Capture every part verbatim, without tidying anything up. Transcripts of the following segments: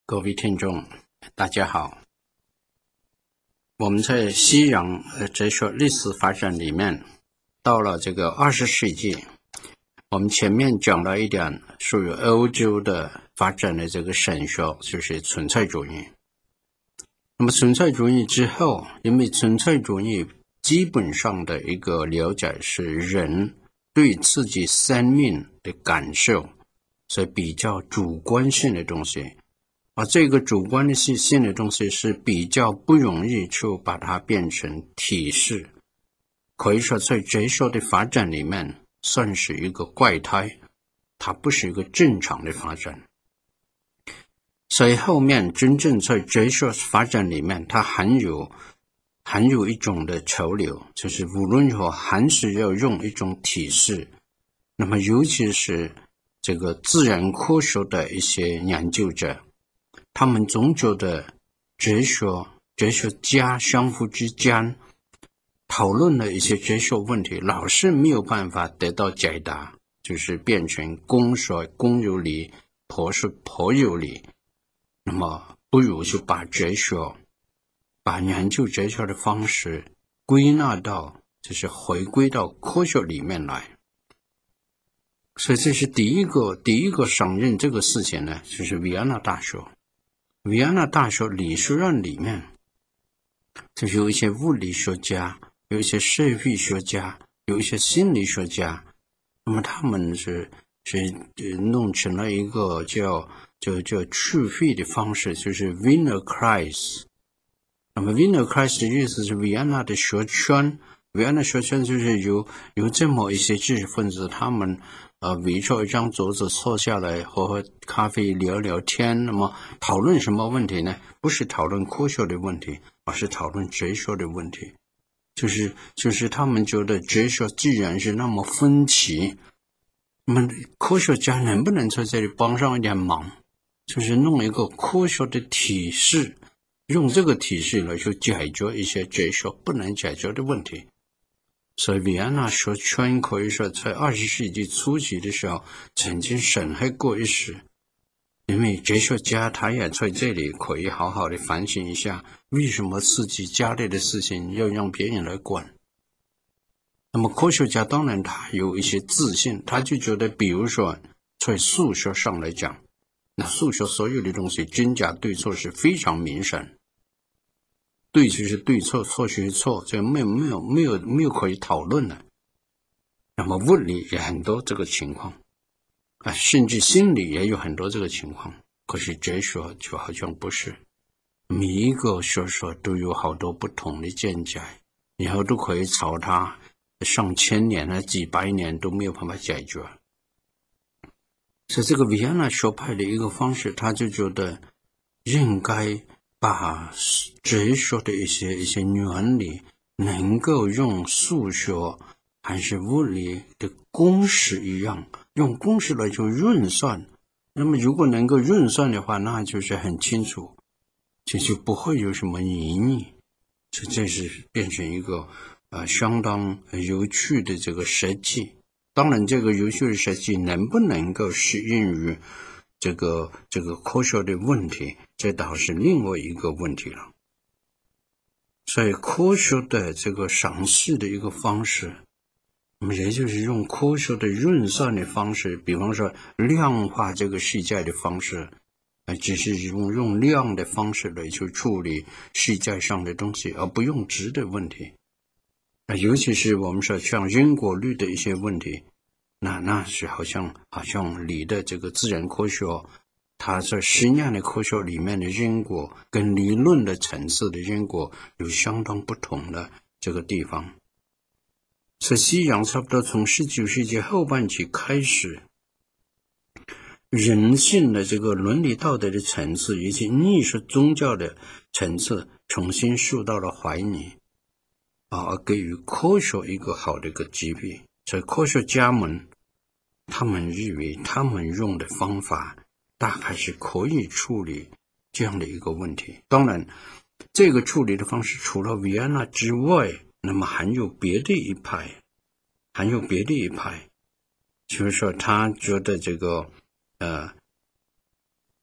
各位听众大家好，我们在西洋呃哲学历史发展里面，到了这个二十世纪，我们前面讲了一点属于欧洲的发展的这个神学，就是存在主义。那么存在主义之后，因为存在主义基本上的一个了解是人对自己生命的感受，是比较主观性的东西，而这个主观的性的东西是比较不容易去把它变成体式，可以说在哲学的发展里面算是一个怪胎，它不是一个正常的发展。所以后面真正在哲学发展里面，它含有含有一种的潮流，就是无论如何还是要用一种体式。那么尤其是这个自然科学的一些研究者，他们总觉得哲学哲学家相互之间讨论的一些哲学问题老是没有办法得到解答，就是变成公说公有理，婆说婆有理。那么不如就把哲学把研究哲学的方式归纳到，就是回归到科学里面来。所以这是第一个第一个承认这个事情呢，就是维也纳大学。维也纳大学理学院里面，就是有一些物理学家，有一些社会学家，有一些心理学家，那么他们是是弄成了一个叫叫叫去会的方式，就是 Wiener Kreis。那么 Wiener Kreis 的意思是维也纳的学圈，维也纳学圈就是有有这么一些知识分子，他们呃围着一张桌子坐下来喝喝咖啡聊聊天。那么讨论什么问题呢？不是讨论科学的问题，而是讨论哲学的问题。就是就是他们觉得哲学既然是那么分歧，那么科学家能不能在这里帮上一点忙，就是弄一个科学的体系，用这个体系来去解决一些哲学不能解决的问题。所以维也纳学圈可以说在二十世纪初期的时候曾经审核过一时，因为哲学家他也在这里可以好好的反省一下，为什么自己家里的事情要让别人来管。那么科学家当然他有一些自信，他就觉得比如说在数学上来讲，那数学所有的东西真假对错是非常明显，对就是对，错错就是错，这没有没有没有没有可以讨论的。那么物理也很多这个情况啊，甚至心理也有很多这个情况。可是哲学就好像不是，每一个学说都有好多不同的见解，然后都可以吵它上千年啊几百年都没有办法解决。所以这个维也纳学派的一个方式，他就觉得应该把哲学的一些一些原理能够用数学还是物理的公式一样，用公式来做运算。那么如果能够运算的话，那就是很清楚，这就不会有什么疑义。这这是变成一个呃相当有趣的这个实际。当然这个有趣的实际能不能够适应于这个这个科学的问题，这倒是另外一个问题了。所以科学的这个赏析的一个方式，那么也就是用科学的运算的方式，比方说量化这个世界的方式，只是用用量的方式来去处理世界上的东西，而不用质的问题。尤其是我们说像因果律的一些问题，那那是好像好像离的这个自然科学，它在实验的科学里面的因果跟理论的层次的因果有相当不同的这个地方。所以西洋差不多从十九世纪后半期开始，人性的这个伦理道德的层次以及艺术宗教的层次重新受到了怀疑，而给予科学一个好的一个级别。所以科学家们他们认为他们用的方法大概是可以处理这样的一个问题。当然这个处理的方式除了维也纳之外，那么还有别的一派还有别的一派就是说他觉得这个呃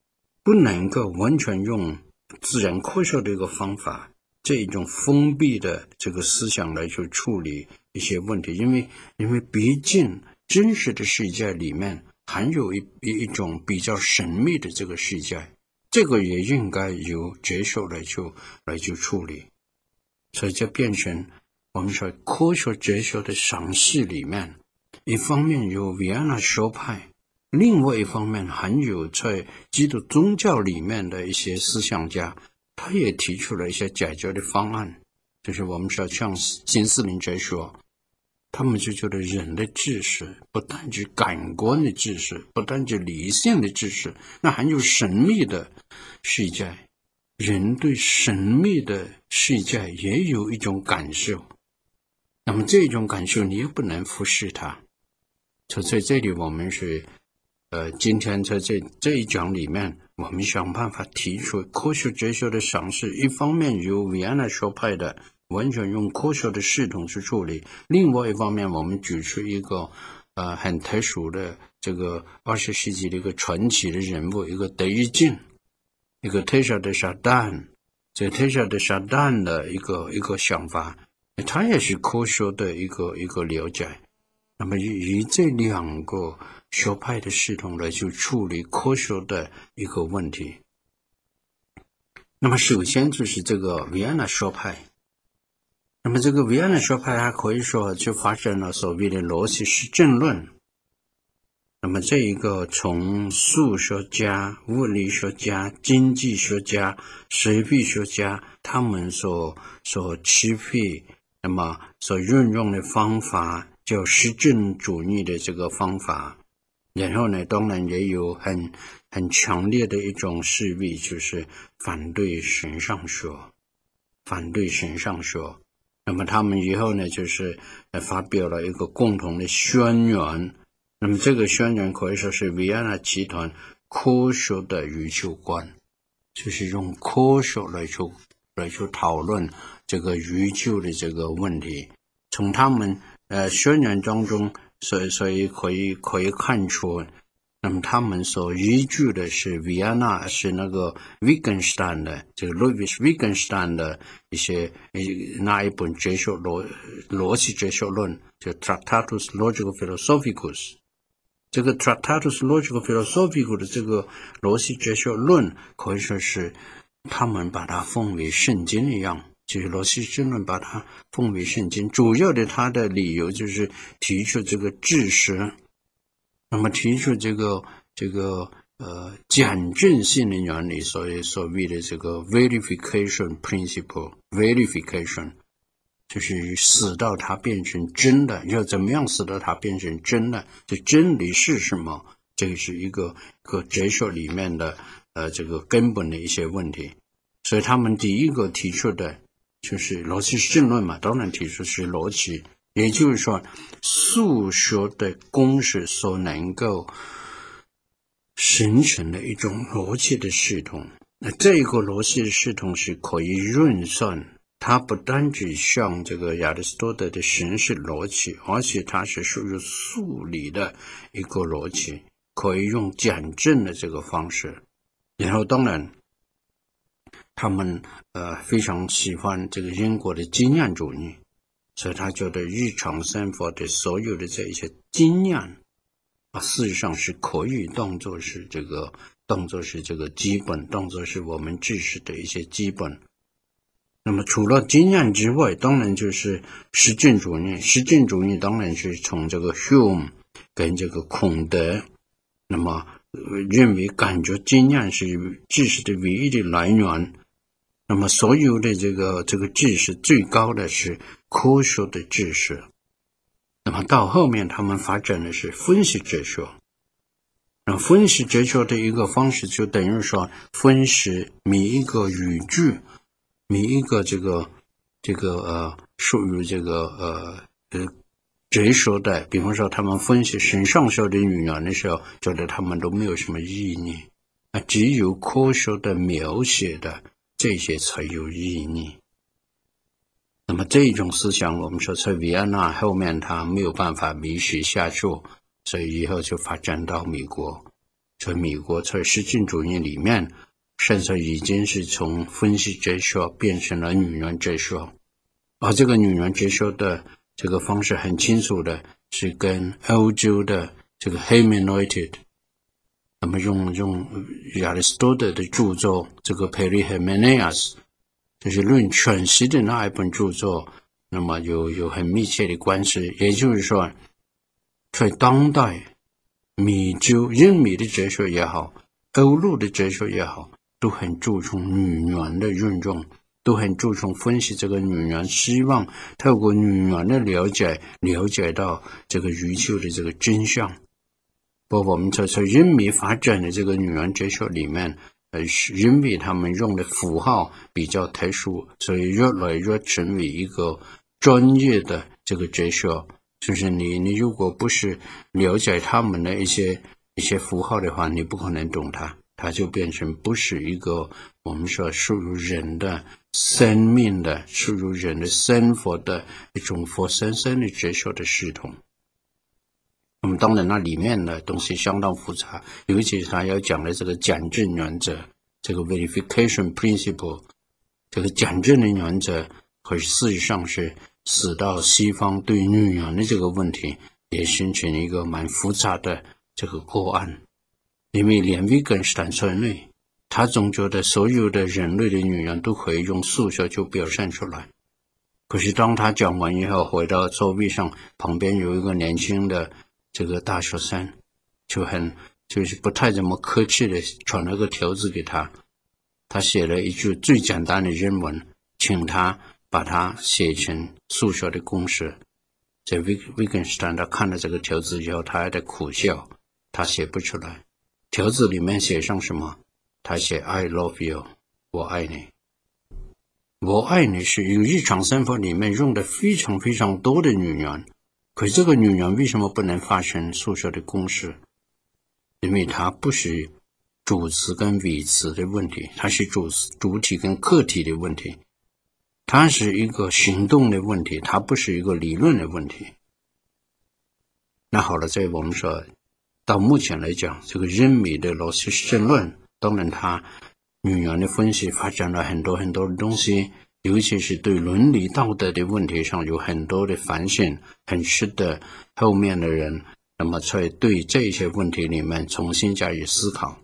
不能够完全用自然科学的一个方法，这一种封闭的这个思想来去处理一些问题，因为因为毕竟真实的世界里面还有一一种比较神秘的这个世界，这个也应该由哲学来去来去处理，所以就变成我们说科学哲学的赏析里面，一方面有维也纳学派，另外一方面还有在基督宗教里面的一些思想家，他也提出了一些解决的方案，就是我们说像新斯林哲学，他们就觉得人的知识不单指感官的知识，不单指理性的知识，那还有神秘的世界，人对神秘的世界也有一种感受，那么这种感受你也不能忽视它。所以在这里我们是呃，今天在这这一讲里面，我们想办法提出科学哲学的赏识，一方面由维也纳学派的完全用科学的系统去处理，另外一方面我们举出一个呃很特殊的这个二十世纪的一个传奇的人物，一个德意志，一个特夏的撒旦，这特夏的撒旦的一个一个想法，他也是科学的一个一个了解。那么以这两个学派的系统来去处理科学的一个问题。那么首先就是这个维也纳学派，那么这个维也纳学派还可以说就发展了所谓的逻辑实证论。那么这一个从数学家、物理学家、经济学家、水笔学家他们所所支配，那么所运用的方法叫实证主义的这个方法，然后呢，当然也有很很强烈的一种势力，就是反对神上学，反对神上学。那么他们以后呢，就是呃发表了一个共同的宣言。那么这个宣言可以说是维也纳集团科学的宇宙观，就是用科学来去来去讨论这个宇宙的这个问题。从他们呃宣言当中，所以所以可以可以看出，那么他们所依据的是维也纳是那个 Wittgenstein 的这个 Ludwig Wittgenstein 的一些那一本哲学逻逻辑哲学论，就 Tractatus Logico Philosophicus。这个 Tractatus Logico Philosophicus 的这个逻辑哲学论，可以说是他们把它奉为圣经一样。就是逻辑争论把它奉为圣经，主要的它的理由就是提出这个知识，那么提出这个这个呃检证性的原理，所以所谓的这个 verification principle verification， 就是使到它变成真的，要怎么样使到它变成真的？就真理是什么？这个是一个个哲学里面的呃这个根本的一些问题，所以他们第一个提出的。就是逻辑实证论嘛，当然提出是逻辑，也就是说数学的公式所能够形成的一种逻辑的系统。那这个逻辑的系统是可以运算，它不单只像这个亚里士多德的形式逻辑，而且它是属于数理的一个逻辑，可以用检证的这个方式。然后当然他们呃非常喜欢这个英国的经验主义，所以他觉得日常生活的所有的这一些经验啊，事实上是可以当作是这个当作是这个基本，当作是我们知识的一些基本。那么除了经验之外，当然就是实证主义。实证主义当然是从这个 Hume 跟这个孔德，那么、呃、认为感觉经验是知识的唯一的来源。那么所有的这个这个知识最高的是科学的知识，那么到后面他们发展的是分析哲学。那分析哲学的一个方式就等于说分析每一个语句，每一个这个这个呃属于这个呃呃哲学的，比方说他们分析神上学的语言的时候，觉得他们都没有什么意义，啊，只有科学的描写的这些才有意义。那么这种思想我们说在维也纳后面它没有办法维持下去，所以以后就发展到美国， 在美国在实证主义里面，现在已经是从分析哲学变成了女人哲学，而这个女人哲学的这个方式很清楚的是跟欧洲的这个 hermeneutic， 那么用用亚里士多德的著作这个 Perihymenias， 就是论诠释的那一本著作，那么有有很密切的关系。也就是说，在当代美洲英美的哲学也好，欧陆的哲学也好，都很注重女人的运用，都很注重分析这个女人，希望透过女人的了解，了解到这个宇宙的这个真相。不过我们在在英美发展的这个女人哲学里面，呃，因为他们用的符号比较特殊，所以越来越成为一个专业的这个哲学。就是你你如果不是了解他们的一些一些符号的话，你不可能懂它，它就变成不是一个我们说属于人的生命的、属于人的生活的一种活生生的哲学的系统。那么当然那里面的东西相当复杂，尤其是他要讲的这个讲证原则，这个 verification principle， 这个讲证的原则和事实上是使到西方对女人的这个问题也形成一个蛮复杂的这个个案。因为连维根斯坦在内，他总觉得所有的人类的女人都可以用数学就表现出来。可是当他讲完以后，回到座位上，旁边有一个年轻的这个大学生，就很就是不太怎么客气的传了个条子给他，他写了一句最简单的英文，请他把它写成数学的公式。在维维根斯坦他看了这个条子以后，他还在苦笑，他写不出来。条子里面写上什么？他写 I love you， 我爱你。我爱你是有日常生活里面用的非常非常多的女人，可是这个女人为什么不能发成数学的公式？因为它不是主词跟谓词的问题，它是主主体跟客体的问题，它是一个行动的问题，它不是一个理论的问题。那好了，在我们说到目前来讲，这个英美的罗斯争论，当然它女人的分析发展了很多很多的东西，尤其是对伦理道德的问题上有很多的反省，很值得后面的人那么在对这些问题里面重新加以思考。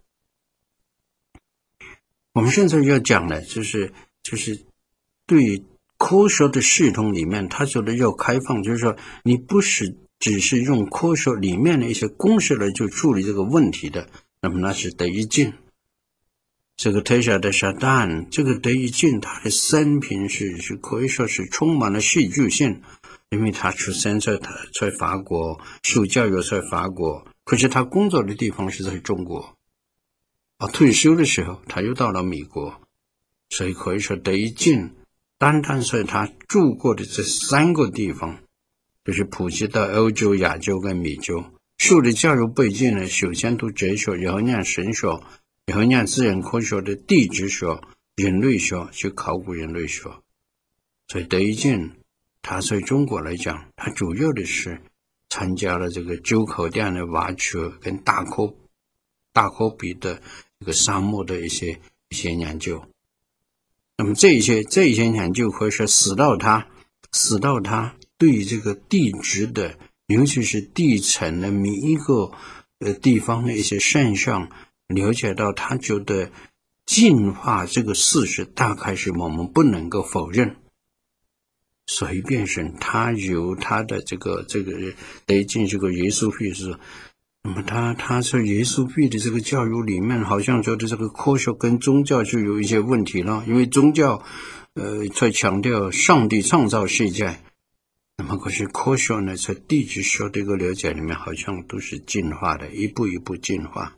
我们现在要讲的就是就是对科学的系统里面，他觉得要开放，就是说你不是只是用科学里面的一些公式来就处理这个问题的，那么那是得一进。这个特夏的撒旦，这个得一进，他的生平是是可以说是充满了戏剧性，因为他出生在他在法国，受教育在法国，可是他工作的地方是在中国，啊，退休的时候他又到了美国，所以可以说得一进，单单是他住过的这三个地方，就是普及到欧洲、亚洲跟美洲，受的教育背景呢，首先读哲学，然后念神学，然后念自然科学的地质学、人类学，去考古人类学。所以得一进，他在中国来讲，他主要的是参加了这个周口店的挖掘跟大科大科比的这个沙漠的一些一些研究。那么这一些这一些研究可以说使到他使到他对这个地质的，尤其是地层的每一个呃地方的一些现象，了解到他觉得进化这个事实大概是我们不能够否认。所以变成他有他的这个这个得进这个耶稣会是，那么他他在耶稣会的这个教育里面，好像觉得这个科学跟宗教就有一些问题了，因为宗教呃在强调上帝创造世界，那么可是科学呢，在地质学的一个了解里面，好像都是进化的，一步一步进化。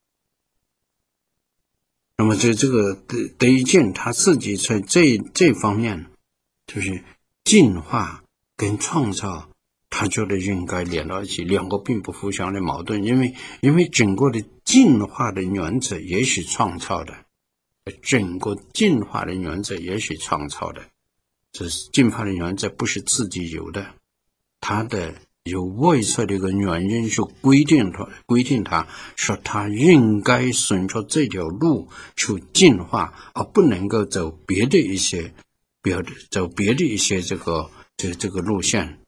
那么在这个得一进他自己在这这方面，就是进化跟创造，他觉得应该连到一起，两个并不互相的矛盾，因为因为整个的进化的原则也是创造的，整个进化的原则也是创造的，这是进化的原则不是自己有的，它的有外在的一个原因去规定它，规定它说它应该顺着这条路去进化，而不能够走别的一些，别的走别的一些这个这这个路线。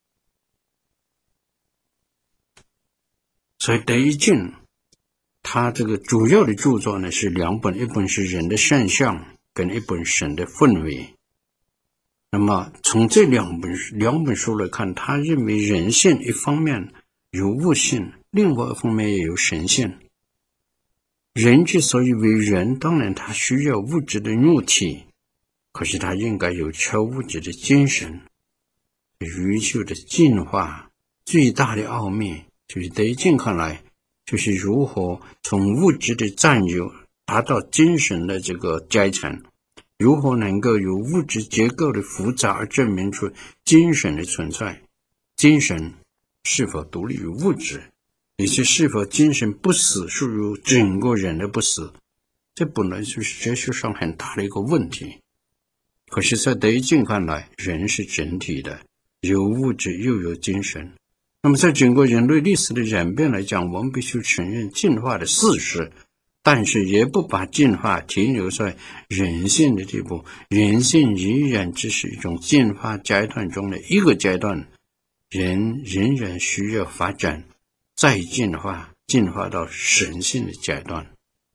所以德意志他这个主要的著作呢是两本，一本是人的现象，跟一本神的氛围。那么从这两本两本书来看，他认为人性一方面有物性，另外一方面也有神性。人之所以为人，当然他需要物质的肉体，可是他应该有超物质的精神。宇宙的进化最大的奥秘，就是德意志看来，就是如何从物质的占有达到精神的这个阶层，如何能够由物质结构的复杂而证明出精神的存在。精神是否独立于物质，以及是否精神不死属于整个人的不死，这本来就是哲学上很大的一个问题。可是在德意志看来，人是整体的，有物质又有精神。那么在整个人类历史的演变来讲，我们必须承认进化的事实，但是也不把进化停留在人性的地步，人性依然只是一种进化阶段中的一个阶段，人仍然需要发展，再进化，进化到神性的阶段。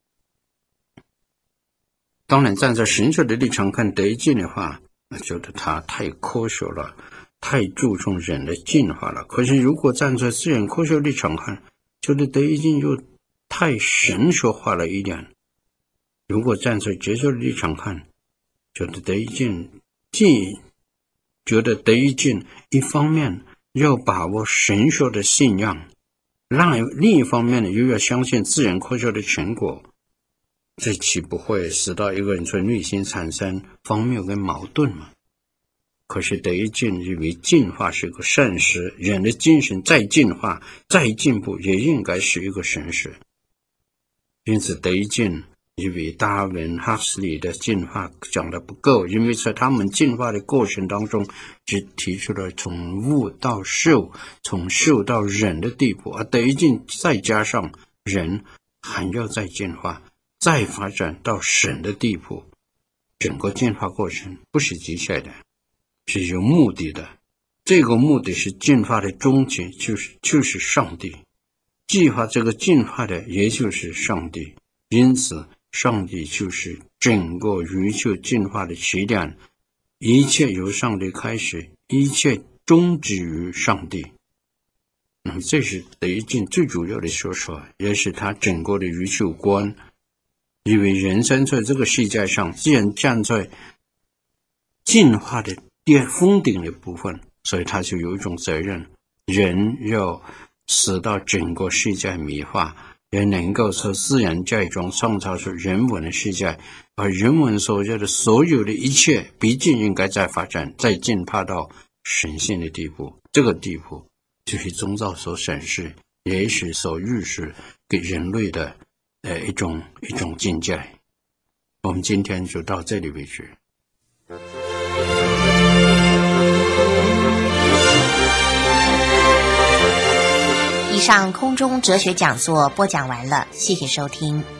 当然站在神学的立场看德意志的话，我觉得他太科学了，太注重人的进化了。可是如果站在自然科学立场看，觉得德意志又太神学化了一点。如果站在哲学立场看，觉得德意志既觉得德意志一方面要把握神学的信仰，让另一方面又要相信自然科学的成果，这岂不会使到一个人在内心产生荒谬跟矛盾吗？可是德意志认为进化是个善事，人的精神再进化再进步也应该是一个神事。因此德意志认为达尔文、哈斯里的进化讲得不够，因为在他们进化的过程当中只提出了从物到兽，从兽到人的地步，而德意志再加上人还要再进化，再发展到神的地步。整个进化过程不是机械的，是有目的的。这个目的是进化的终结，就是就是上帝。计划这个进化的也就是上帝，因此上帝就是整个宇宙进化的起点，一切由上帝开始，一切终止于上帝。那么这是德意志最主要的说法，也是他整个的宇宙观。因为人生在这个世界上，既然站在进化的峰顶的部分，所以他就有一种责任，人要使到整个世界美化，也能够从自然界中创造出人文的世界，而人文所有的所有的一切毕竟应该再发展，再进化到神性的地步。这个地步就是宗教所审视，也是所预示给人类的呃一种一种境界。我们今天就到这里为止。 以上空中哲学讲座播讲完了，谢谢收听。